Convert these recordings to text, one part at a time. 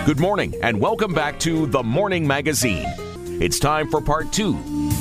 Good morning and welcome back to The Morning Magazine. It's time for part 2.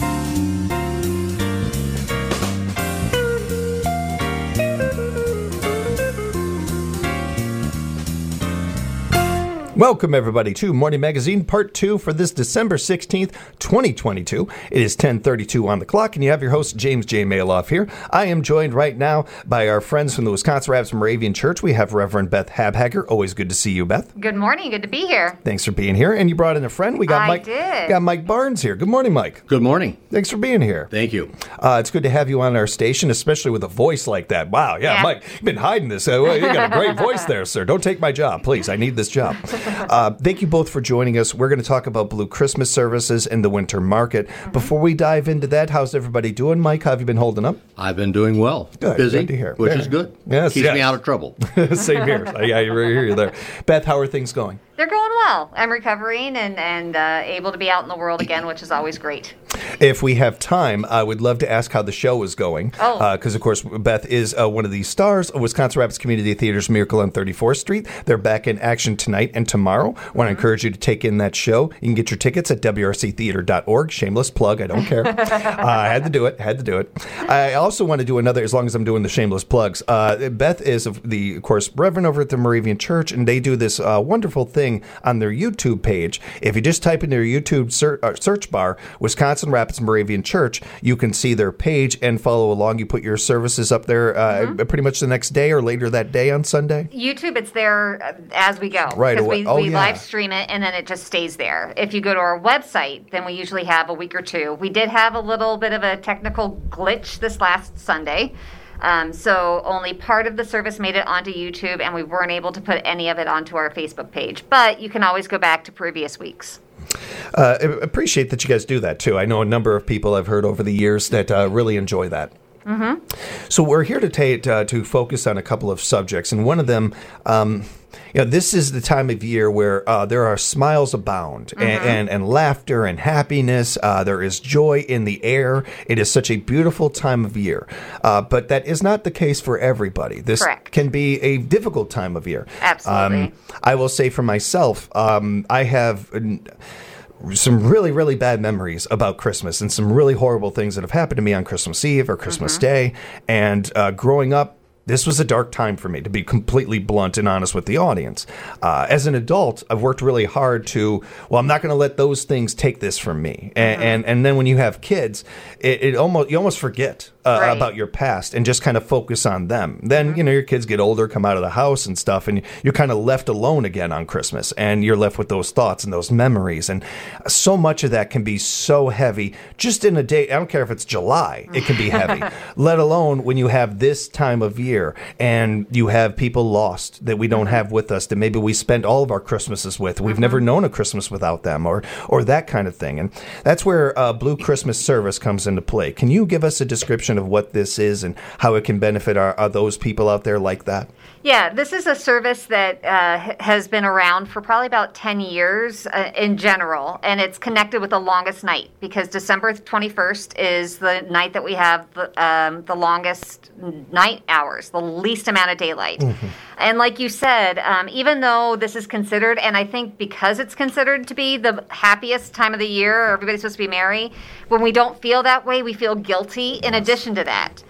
Welcome, everybody, to Morning Magazine Part 2 for this December 16th, 2022. It is 10:32 on the clock, and you have your host, James J. Maloff here. I am joined right now by our friends from the Wisconsin Rapids Moravian Church. We have Reverend Beth Habhager. Always good to see you, Beth. Good morning. Good to be here. Thanks for being here. And you brought in a friend. We got I Mike. did. Got Mike Barnes here. Good morning, Mike. Good morning. Thanks for being here. Thank you. It's good to have you on our station, especially with a voice like that. Wow, yeah. Mike, you've been hiding this. Well, you got a great voice there, sir. Don't take my job, please. I need this job. Thank you both for joining us. We're going to talk about Blue Christmas services and the winter market. Before we dive into that, how's everybody doing? Mike, how have you been holding up? I've been doing well. Good. Busy, Good to hear. which is good. Yes, Keeps me out of trouble. Same here. I hear you there. Beth, how are things going? They're going well. I'm recovering and able to be out in the world again, which is always great. If we have time, I would love to ask how the show is going. Because, of course, Beth is one of the stars of Wisconsin Rapids Community Theater's Miracle on 34th Street. They're back in action tonight and tomorrow. I want to encourage you to take in that show. You can get your tickets at wrctheater.org. Shameless plug. I don't care. I had to do it. I also want to do another, as long as I'm doing the shameless plugs. Beth is, of course, Reverend over at the Moravian Church, and they do this wonderful thing on their YouTube page. If you just type in their YouTube search bar, Wisconsin Rapids Moravian Church, you can see their page and follow along. You put your services up there pretty much the next day or later that day on Sunday. YouTube, it's there as we go. Right Because away. we live stream it, and then it just stays there. If you go to our website, then we usually have a week or two. We did have a little bit of a technical glitch this last Sunday. So only part of the service made it onto YouTube, and we weren't able to put any of it onto our Facebook page. But you can always go back to previous weeks. I appreciate that you guys do that, too. I know a number of people I've heard over the years that really enjoy that. Mm-hmm. So we're here to focus on a couple of subjects, and one of them, this is the time of year where there are smiles abound and laughter and happiness. There is joy in the air. It is such a beautiful time of year, but that is not the case for everybody. This can be a difficult time of year. Absolutely. I will say for myself, I have some really, really bad memories about Christmas and some really horrible things that have happened to me on Christmas Eve or Christmas Day. And growing up, this was a dark time for me, to be completely blunt and honest with the audience. As an adult, I've worked really hard I'm not going to let those things take this from me. And then when you have kids, you almost forget about your past and just kind of focus on them. Then, your kids get older, come out of the house and stuff, and you're kind of left alone again on Christmas, and you're left with those thoughts and those memories. And so much of that can be so heavy just in a day. I don't care if it's July, it can be heavy, let alone when you have this time of year and you have people lost that we don't have with us that maybe we spent all of our Christmases with. We've never known a Christmas without them or that kind of thing. And that's where Blue Christmas Service comes into play. Can you give us a description of what this is and how it can benefit those people out there like that? Yeah, this is a service that has been around for probably about 10 years in general, and it's connected with the longest night because December 21st is the night that we have the longest night hours, the least amount of daylight. And like you said, even though this is considered, and I think because it's considered to be the happiest time of the year, everybody's supposed to be merry, when we don't feel that way, we feel guilty in addition to that.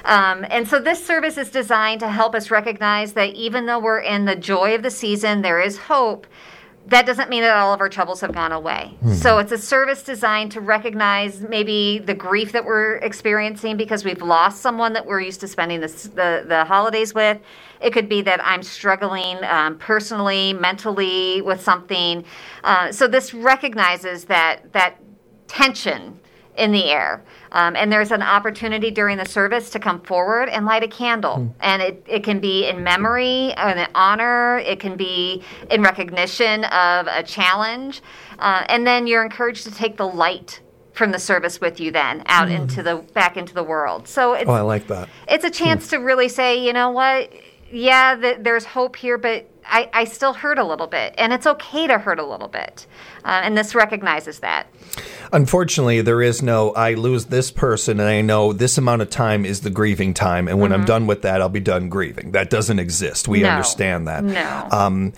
And so this service is designed to help us recognize that even though we're in the joy of the season, there is hope. That doesn't mean that all of our troubles have gone away. So it's a service designed to recognize maybe the grief that we're experiencing because we've lost someone that we're used to spending the holidays with. It could be that I'm struggling personally, mentally with something. So this recognizes that tension in the air. And there's an opportunity during the service to come forward and light a candle. And it can be in memory, in honor. It can be in recognition of a challenge. And then you're encouraged to take the light from the service with you then out back into the world. So I like that. It's a chance to really say, you know what? Yeah, there's hope here, but I still hurt a little bit, and it's okay to hurt a little bit. And this recognizes that. Unfortunately, there is no, I lose this person and I know this amount of time is the grieving time. And when I'm done with that, I'll be done grieving. That doesn't exist. We understand that. No.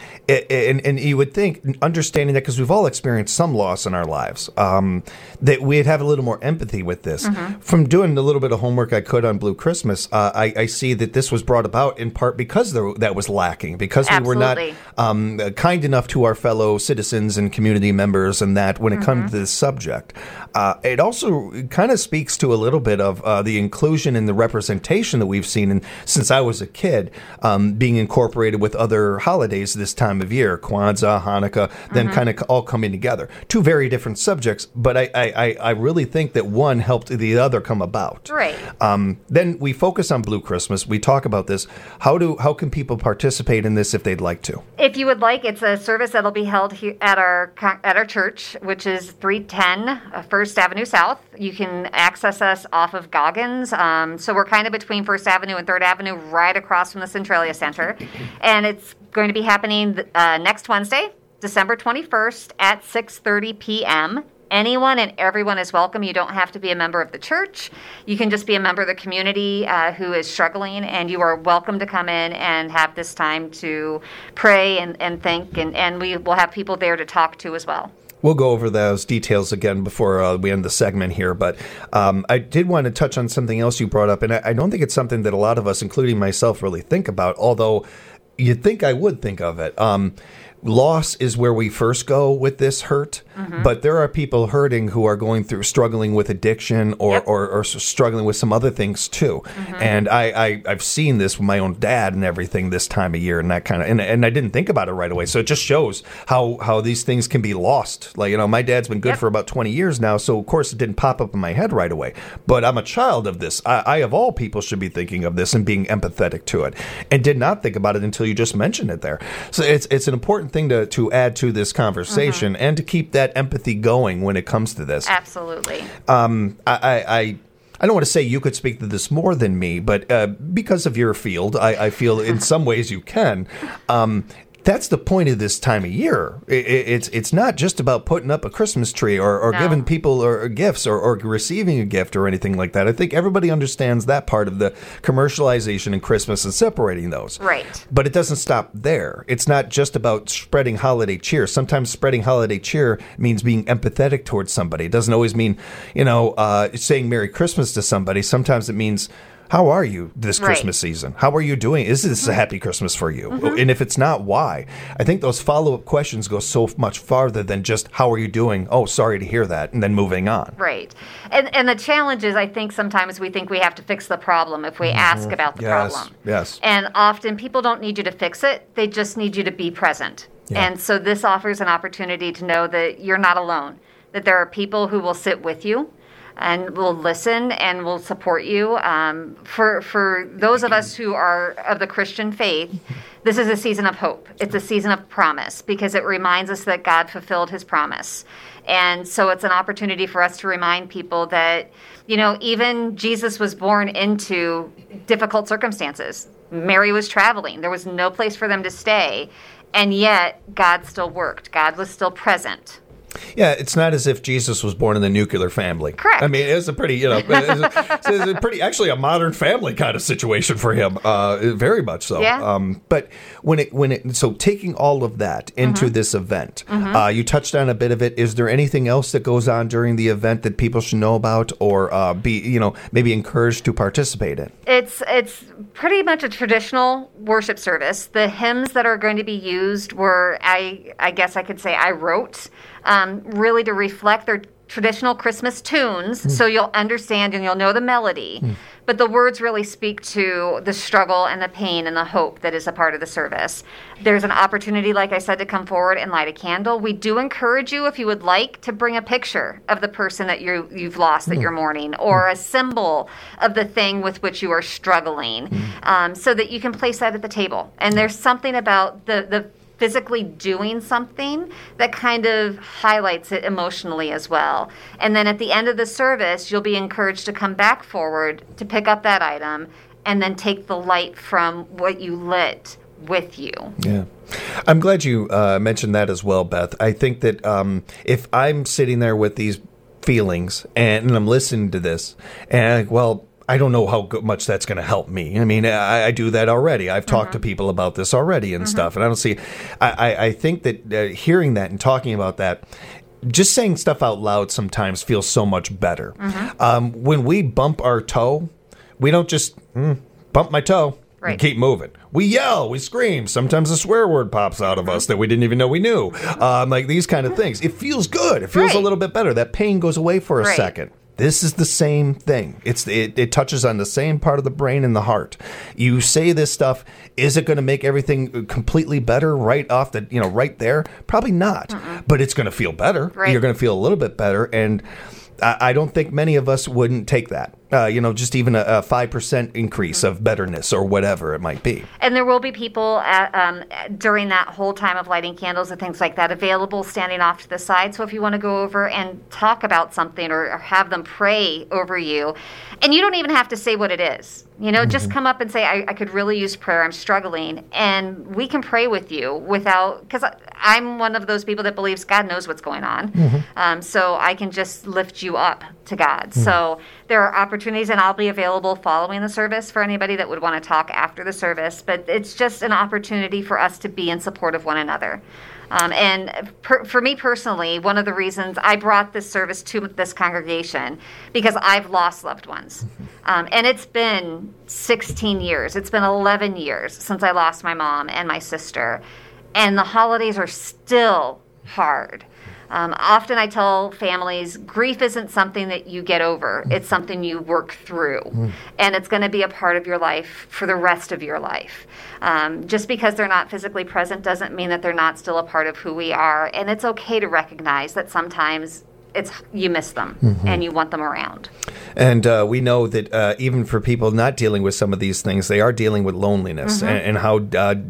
And you would think, understanding that, because we've all experienced some loss in our lives, that we'd have a little more empathy with this. From doing a little bit of homework I could on Blue Christmas, I see that this was brought about in part because that was lacking, because we were not kind enough to our fellow citizens and community members, and that when it comes to this subject. It also kind of speaks to a little bit of the inclusion and the representation that we've seen since I was a kid, being incorporated with other holidays this time of year, Kwanzaa, Hanukkah, then kind of all coming together. Two very different subjects, but I really think that one helped the other come about. Right. Then we focus on Blue Christmas. We talk about this. How can people participate in this if they'd like to? If you would like, it's a service that'll be held here at our church, which is 310 First Avenue South. You can access us off of Goggins. So we're kind of between First Avenue and Third Avenue, right across from the Centralia Center. And it's going to be happening next Wednesday, December 21st at 6:30 p.m. Anyone and everyone is welcome. You don't have to be a member of the church. You can just be a member of the community who is struggling, and you are welcome to come in and have this time to pray and think, and we will have people there to talk to as well. We'll go over those details again before we end the segment here, but I did want to touch on something else you brought up, and I don't think it's something that a lot of us, including myself, really think about, although you'd think I would think of it. Loss is where we first go with this hurt, but there are people hurting who are struggling with addiction or struggling with some other things too. And I've seen this with my own dad and everything this time of year and that kind of, and I didn't think about it right away. So it just shows how these things can be lost. Like, my dad's been good for about 20 years now, so of course it didn't pop up in my head right away. But I'm a child of this. I of all people should be thinking of this and being empathetic to it, and did not think about it until you just mentioned it there. So it's an important thing to add to this conversation and to keep that empathy going when it comes to this. Absolutely. I don't want to say you could speak to this more than me, but because of your field, I feel in some ways you can. That's the point of this time of year. It's not just about putting up a Christmas tree or giving people or gifts or receiving a gift or anything like that. I think everybody understands that part of the commercialization in Christmas and separating those. Right. But it doesn't stop there. It's not just about spreading holiday cheer. Sometimes spreading holiday cheer means being empathetic towards somebody. It doesn't always mean, saying Merry Christmas to somebody. Sometimes it means, how are you this Christmas season? How are you doing? Is this a happy Christmas for you? And if it's not, why? I think those follow-up questions go so much farther than just, how are you doing? Oh, sorry to hear that, and then moving on. Right. And the challenge is, I think sometimes we think we have to fix the problem if we ask about the problem. Yes. And often people don't need you to fix it. They just need you to be present. Yeah. And so this offers an opportunity to know that you're not alone, that there are people who will sit with you and will listen and will support you. For those of us who are of the Christian faith, this is a season of hope. It's a season of promise because it reminds us that God fulfilled his promise. And so it's an opportunity for us to remind people that, even Jesus was born into difficult circumstances. Mary was traveling. There was no place for them to stay. And yet, God still worked. God was still present. Yeah, it's not as if Jesus was born in the nuclear family. Correct. I mean, it was a pretty, actually a modern family kind of situation for him. Very much so. Yeah. But so taking all of that into this event, you touched on a bit of it. Is there anything else that goes on during the event that people should know about or maybe encouraged to participate in? It's pretty much a traditional worship service. The hymns that are going to be used were, I guess I could say I wrote, really to reflect their traditional Christmas tunes, so you'll understand and you'll know the melody. But the words really speak to the struggle and the pain and the hope that is a part of the service. There's an opportunity, like I said, to come forward and light a candle. We do encourage you, if you would like, to bring a picture of the person that you've lost that you're mourning, or a symbol of the thing with which you are struggling, so that you can place that at the table. And there's something about the physically doing something that kind of highlights it emotionally as well. And then at the end of the service, you'll be encouraged to come back forward to pick up that item and then take the light from what you lit with you. Yeah. I'm glad you mentioned that as well, Beth. I think that if I'm sitting there with these feelings and I'm listening to this and, I don't know how much that's going to help me. I mean, I do that already. I've talked to people about this already and stuff, and I don't see. I think that hearing that and talking about that, just saying stuff out loud sometimes feels so much better. When we bump our toe, we don't just bump my toe. Right. And keep moving. We yell, we scream. Sometimes a swear word pops out of us that we didn't even know we knew. Like these kind of things. It feels good. It feels a little bit better. That pain goes away for a second. This is the same thing. It touches on the same part of the brain and the heart. You say this stuff. Is it going to make everything completely better right off the, right there? Probably not. But it's going to feel better. Right. You're going to feel a little bit better. And I don't think many of us wouldn't take that. Just even a 5% increase of betterness or whatever it might be. And there will be people during that whole time of lighting candles and things like that available standing off to the side. So if you want to go over and talk about something or have them pray over you, and you don't even have to say what it is. Just come up and say, I could really use prayer. I'm struggling. And we can pray with you because I'm one of those people that believes God knows what's going on. So I can just lift you up to God. So there are opportunities, and I'll be available following the service for anybody that would want to talk after the service. But it's just an opportunity for us to be in support of one another. For me personally, one of the reasons I brought this service to this congregation, because I've lost loved ones. And it's been 16 years. It's been 11 years since I lost my mom and my sister. And the holidays are still hard. Often I tell families, grief isn't something that you get over. It's something you work through. And it's going to be a part of your life for the rest of your life. Just because they're not physically present doesn't mean that they're not still a part of who we are. And it's okay to recognize that sometimes you miss them and you want them around. And we know that even for people not dealing with some of these things, they are dealing with loneliness and how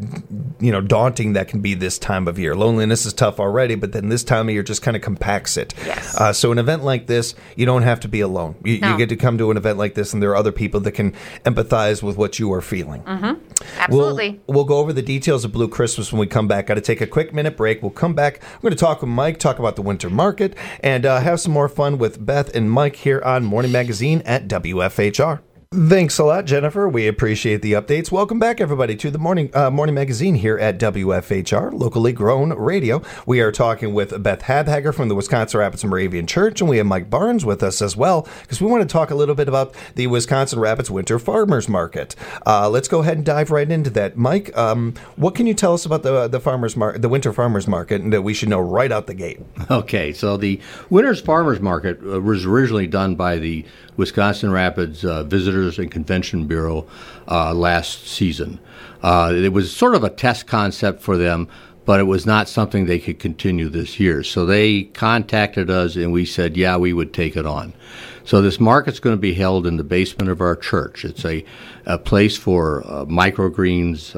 daunting that can be this time of year. Loneliness is tough already, but then this time of year just kind of compacts it. Yes. So an event like this, you don't have to be alone. You get to come to an event like this, and there are other people that can empathize with what you are feeling. Absolutely. We'll go over the details of Blue Christmas when we come back. Got to take a quick minute break. We'll come back. We're going to talk with Mike, talk about the winter market, and have some more fun with Beth and Mike here on Morning Magazine at WFHR. Thanks a lot, Jennifer. We appreciate the updates. Welcome back, everybody, to the Morning Magazine here at WFHR, locally grown radio. We are talking with Beth Habhager from the Wisconsin Rapids Moravian Church, and we have Mike Barnes with us as well, because we want to talk a little bit about the Wisconsin Rapids Winter Farmers Market. Let's go ahead and dive right into that. Mike, what can you tell us about the Winter Farmers Market that we should know right out the gate? Okay, so the Winter's Farmers Market was originally done by the Wisconsin Rapids Visitors and Convention Bureau last season. It was sort of a test concept for them, but it was not something they could continue this year. So they contacted us, and we said, yeah, we would take it on. So this market's going to be held in the basement of our church. It's a place for microgreens,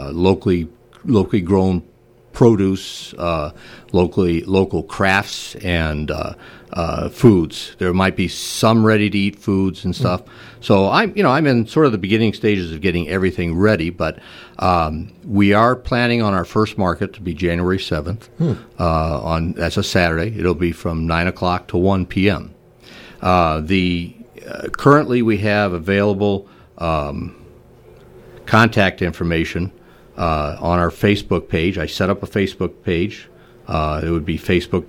locally grown produce, local crafts, and foods. There might be some ready-to-eat foods and stuff. So I'm in sort of the beginning stages of getting everything ready, but we are planning on our first market to be January 7th. That's a Saturday. It'll be from 9 o'clock to 1 p.m. Currently we have available contact information on our Facebook page. I set up a Facebook page. It would be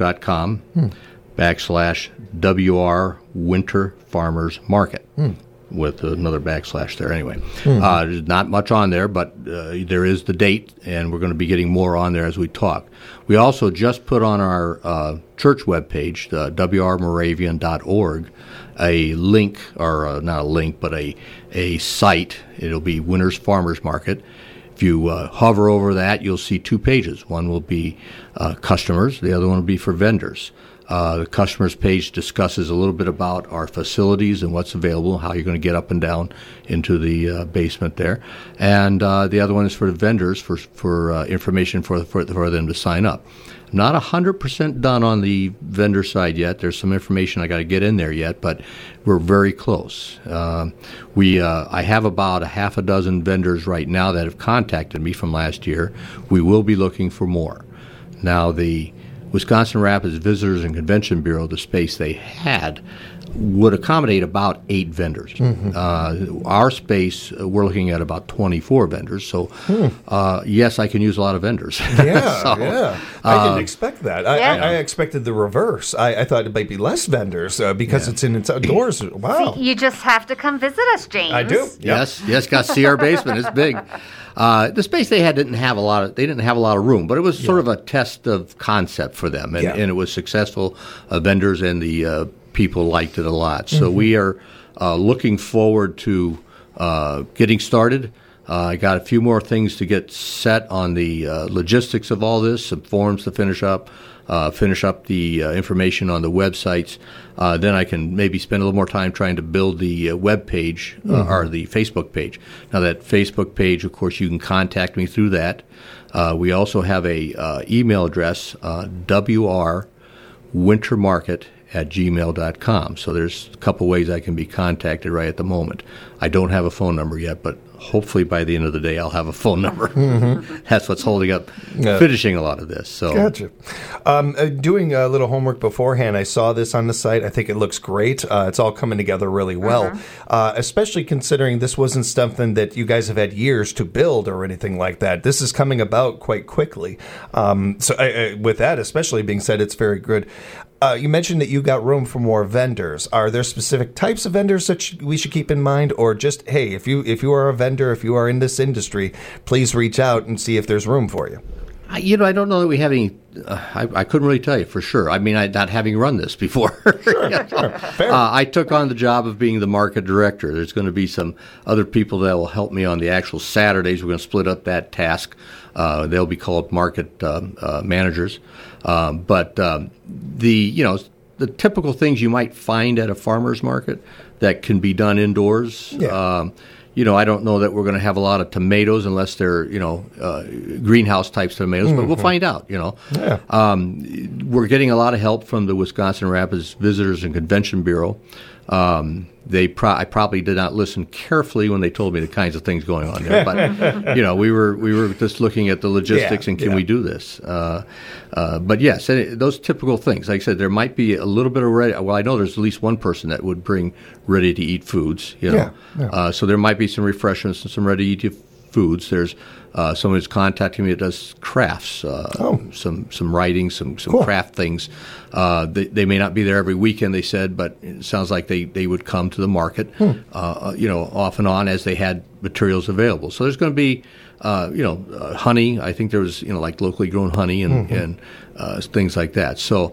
facebook.com/WR Winter Farmers Market with another backslash there anyway. There's not much on there, but there is the date, and we're going to be getting more on there as we talk. We also just put on our church webpage, WRMoravian.org, a link, or not a link, but a site. It'll be Winter's Farmers Market. If you hover over that, you'll see two pages. One will be customers. The other one will be for vendors. The customers page discusses a little bit about our facilities and what's available, how you're going to get up and down into the basement there. And the other one is for the vendors for information for them to sign up. Not 100% done on the vendor side yet. There's some information I got to get in there yet, but we're very close. I have about a half a dozen vendors right now that have contacted me from last year. We will be looking for more. Now, the Wisconsin Rapids Visitors and Convention Bureau, the space they had, would accommodate about 8 vendors. Our space, we're looking at about 24 vendors. So, yes, I can use a lot of vendors. Yeah, yeah. I didn't expect that. I expected the reverse. I thought it might be less vendors because it's in its outdoors. Wow. See, you just have to come visit us, James. I do. Yep. Yes, got to see our basement. It's big. The space they had didn't have a lot of room, but it was sort of a test of concept for them, and it was successful. Vendors and the people liked it a lot. So we are looking forward to getting started. I got a few more things to get set on the logistics of all this, some forms to finish up the information on the websites. Then I can maybe spend a little more time trying to build the web page or the Facebook page. Now, that Facebook page, of course, you can contact me through that. We also have a email address, wrwintermarket@gmail.com. So there's a couple ways I can be contacted right at the moment. I don't have a phone number yet, but hopefully by the end of the day I'll have a phone number. That's what's holding up finishing a lot of this. So Gotcha. Doing a little homework beforehand, I saw this on the site. I think it looks great. It's all coming together really well, especially considering this wasn't something that you guys have had years to build or anything like that. This is coming about quite quickly. With that especially being said, it's very good. You mentioned that you got room for more vendors. Are there specific types of vendors that we should keep in mind, or just, hey, if you are a vendor, if you are in this industry, please reach out and see if there's room for you? I don't know that we have any. I couldn't really tell you for sure. I mean, not having run this before. Sure. Fair. I took on the job of being the market director. There's going to be some other people that will help me on the actual Saturdays. We're going to split up that task. They'll be called market managers. But the typical things you might find at a farmer's market that can be done indoors. Yeah. I don't know that we're going to have a lot of tomatoes unless they're, greenhouse type tomatoes, but we'll find out, Yeah. We're getting a lot of help from the Wisconsin Rapids Visitors and Convention Bureau. I probably did not listen carefully when they told me the kinds of things going on there, but we were just looking at the logistics and can we do this? But yes, those typical things. Like I said, there might be a little bit of I know there's at least one person that would bring ready-to-eat foods. So there might be some refreshments and some ready-to-eat foods. There's someone who's contacting me that does crafts, some writing, some cool craft things. They may not be there every weekend, they said, but it sounds like they would come to the market, off and on as they had materials available. So there's going to be, honey. I think there was, like locally grown honey and things like that. So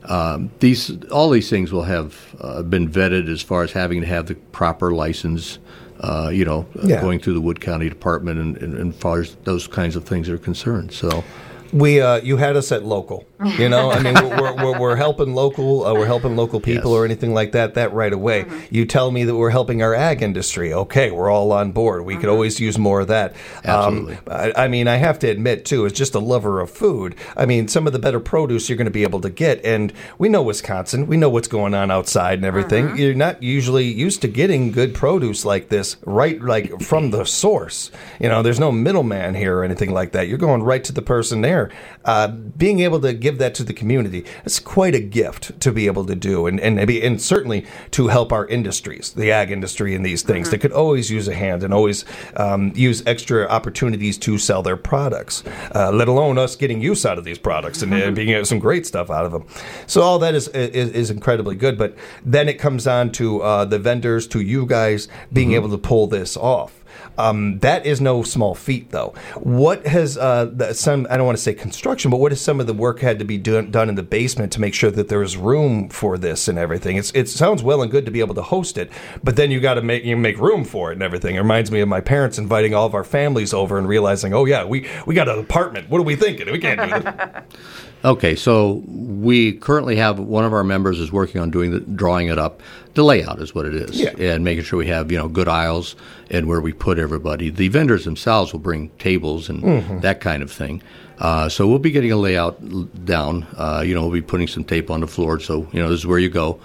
all these things will have been vetted as far as having to have the proper license. Going through the Wood County Department and as far as those kinds of things are concerned. So, you had us at local. I mean, we're helping local. We're helping local people or anything like that. That right away. You tell me that we're helping our ag industry. Okay, we're all on board. We could always use more of that. Absolutely. I mean, I have to admit too, as just a lover of food, I mean, some of the better produce you're going to be able to get, and we know Wisconsin. We know what's going on outside and everything. You're not usually used to getting good produce like this, right? Like from the source. There's no middleman here or anything like that. You're going right to the person there. Being able to give that to the community, it's quite a gift to be able to do, and certainly to help our industries, the ag industry and these things that could always use a hand and always use extra opportunities to sell their products, let alone us getting use out of these products and being some great stuff out of them. So all that is incredibly good, but then it comes on to the vendors, to you guys being able to pull this off. That is no small feat, though. What has some, I don't want to say construction, but what has some of the work had to be done in the basement to make sure that there is room for this and everything? It sounds well and good to be able to host it, but then you got to make room for it and everything. It reminds me of my parents inviting all of our families over and realizing, oh yeah, we got an apartment. What are we thinking? We can't do this. Okay, so we currently have one of our members is working on drawing it up. The layout is what it is, and making sure we have good aisles and where we put everybody. The vendors themselves will bring tables and that kind of thing. So we'll be getting a layout down. We'll be putting some tape on the floor, so this is where you go.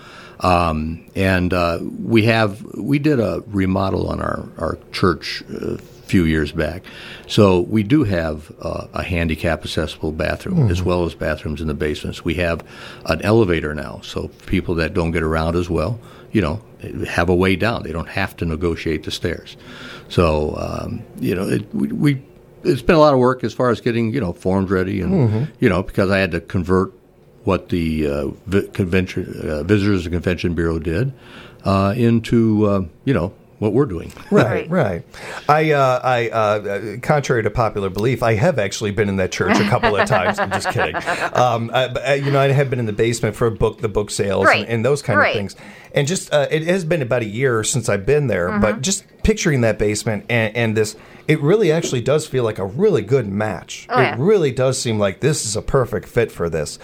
We did a remodel on our church few years back. So we do have a handicap accessible bathroom as well as bathrooms in the basements. We have an elevator now, so people that don't get around as well, have a way down. They don't have to negotiate the stairs. So, it's been a lot of work as far as getting, forms ready and, because I had to convert what the Visitors and Convention Bureau did into, what we're doing. Right. I contrary to popular belief, I have actually been in that church a couple of times. I'm just kidding. I have been in the basement for the book sales and those kind of things. And just it has been about a year since I've been there, but just picturing that basement and this, it really actually does feel like a really good match. It really does seem like this is a perfect fit for this.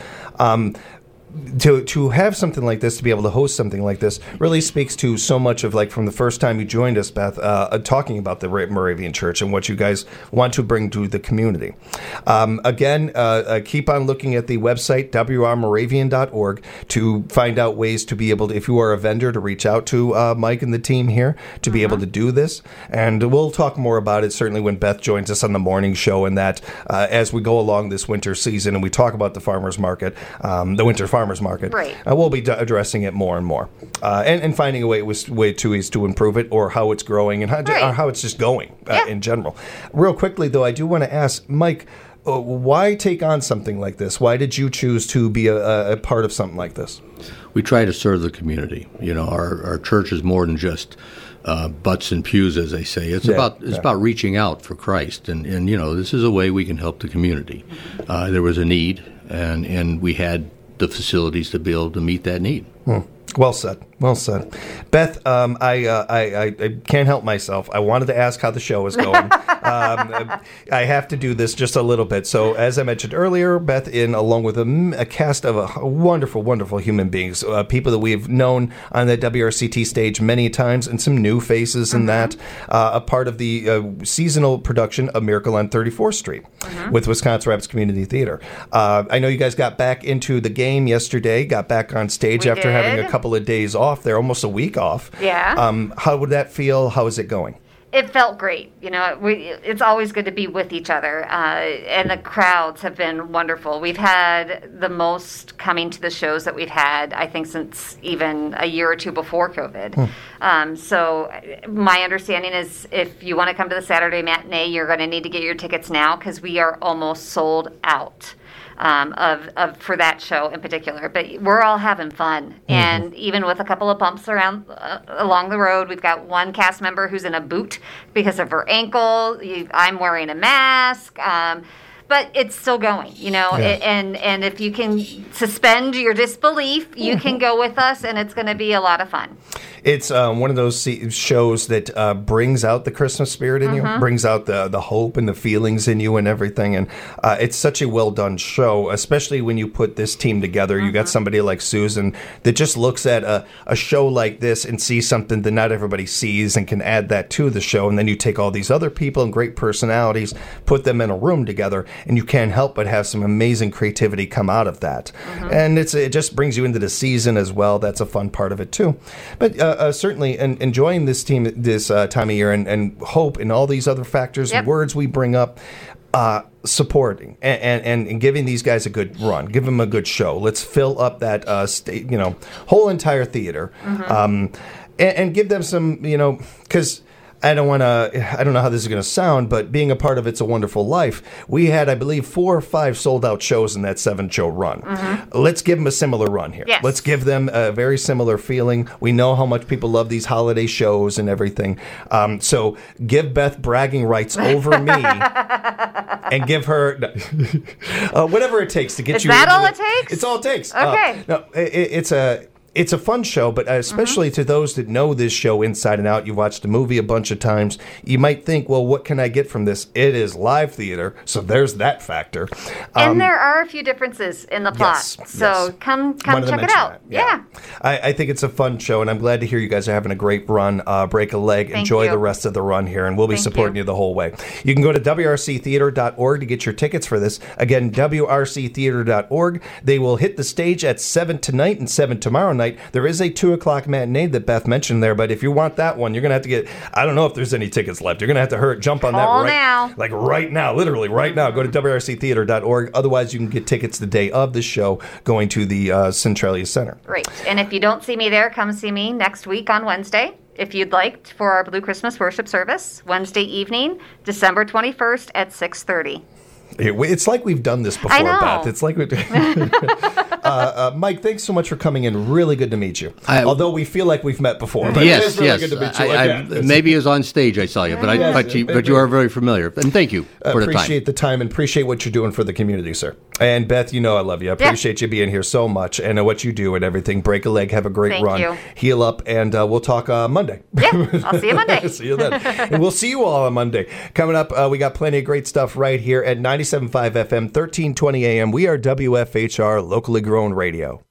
To have something like this, to be able to host something like this, really speaks to so much of, like, from the first time you joined us, Beth, talking about the Moravian Church and what you guys want to bring to the community. Again, keep on looking at the website, wrmoravian.org, to find out ways to be able to, if you are a vendor, to reach out to Mike and the team here to be able to do this. And we'll talk more about it, certainly, when Beth joins us on the morning show, and that as we go along this winter season and we talk about the farmers market, the winter farmers market. We'll be addressing it more and more, and finding a way to improve it, or how it's growing and how it's just going in general. Real quickly, though, I do want to ask Mike, why take on something like this? Why did you choose to be a part of something like this? We try to serve the community. Our church is more than just butts and pews, as they say. It's about reaching out for Christ, and this is a way we can help the community. There was a need, and we had the facilities to be able to meet that need. Well said. Beth, I can't help myself. I wanted to ask how the show is going. I have to do this just a little bit. So, as I mentioned earlier, Beth, along with a cast of wonderful, wonderful human beings, people that we've known on the WRCT stage many times, and some new faces in that, a part of the seasonal production of Miracle on 34th Street with Wisconsin Rapids Community Theater. I know you guys got back into the game yesterday, got back on stage after having a couple of days off there, almost a week off. How would that feel? How is it going? It felt great. It's always good to be with each other, and the crowds have been wonderful. We've had the most coming to the shows that we've had, I think, since even a year or two before COVID. So my understanding is, if you want to come to the Saturday matinee, you're going to need to get your tickets now, because we are almost sold out. For that show in particular, but we're all having fun, and even with a couple of bumps around along the road, we've got one cast member who's in a boot because of her ankle. I'm wearing a mask. But it's still going, and if you can suspend your disbelief, you can go with us, and it's going to be a lot of fun. It's one of those shows that brings out the Christmas spirit in you, brings out the hope and the feelings in you and everything. And it's such a well-done show, especially when you put this team together. You got somebody like Susan that just looks at a show like this and sees something that not everybody sees and can add that to the show. And then you take all these other people and great personalities, put them in a room together, and you can't help but have some amazing creativity come out of that. And it just brings you into the season as well. That's a fun part of it, too. But certainly enjoying this team this time of year, and hope and all these other factors and words we bring up, supporting and giving these guys a good run, give them a good show. Let's fill up that whole entire theater, and give them some, because I don't know how this is going to sound, but being a part of It's a Wonderful Life, we had, I believe, 4 or 5 sold out shows in that 7-show run. Let's give them a similar run here. Yes. Let's give them a very similar feeling. We know how much people love these holiday shows and everything. So give Beth bragging rights over me and give her whatever it takes to get Is you. Is that all it it takes? It's all it takes. Okay. No, it's a fun show, but especially to those that know this show inside and out, you've watched the movie a bunch of times, you might think, well, what can I get from this? It is live theater, so there's that factor. And there are a few differences in the plot. So come check it out. Yeah. I think it's a fun show, and I'm glad to hear you guys are having a great run. Break a leg. Enjoy the rest of the run here, and we'll be supporting you the whole way. You can go to wrctheater.org to get your tickets for this. Again, wrctheater.org. They will hit the stage at 7 tonight and 7 tomorrow night. There is a 2 o'clock matinee that Beth mentioned there, but if you want that one, you're going to have to get, I don't know if there's any tickets left. You're going to have to jump on that right now, literally right now. Go to wrctheater.org. Otherwise, you can get tickets the day of the show going to the Centralia Center. Great. And if you don't see me there, come see me next week on Wednesday, if you'd like, for our Blue Christmas worship service, Wednesday evening, December 21st at 6:30. It's like we've done this before, Beth. It's like Mike, thanks so much for coming in. Really good to meet you. Although we feel like we've met before. But yes, it is really good to meet you again. Maybe it was on stage I saw you, but you are very familiar. And thank you for the time. Appreciate the time and appreciate what you're doing for the community, sir. And Beth, you know I love you. I appreciate you being here so much and what you do and everything. Break a leg. Have a great run. You. Heal up, and we'll talk Monday. Yeah, I'll see you Monday. See you then. And we'll see you all on Monday. Coming up, we got plenty of great stuff right here at 97.5 FM, 1320 AM. We are WFHR, locally grown radio.